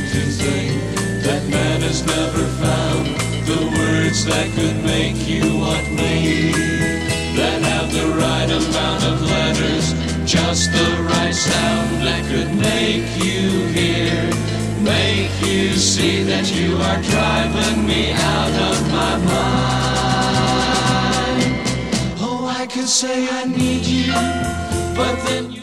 to think that man has never found the words that could make you want me, that have the right amount of letters, just the right sound that could make you hear, make you see that you are driving me out of my mind. Oh, I could say I need you, but then you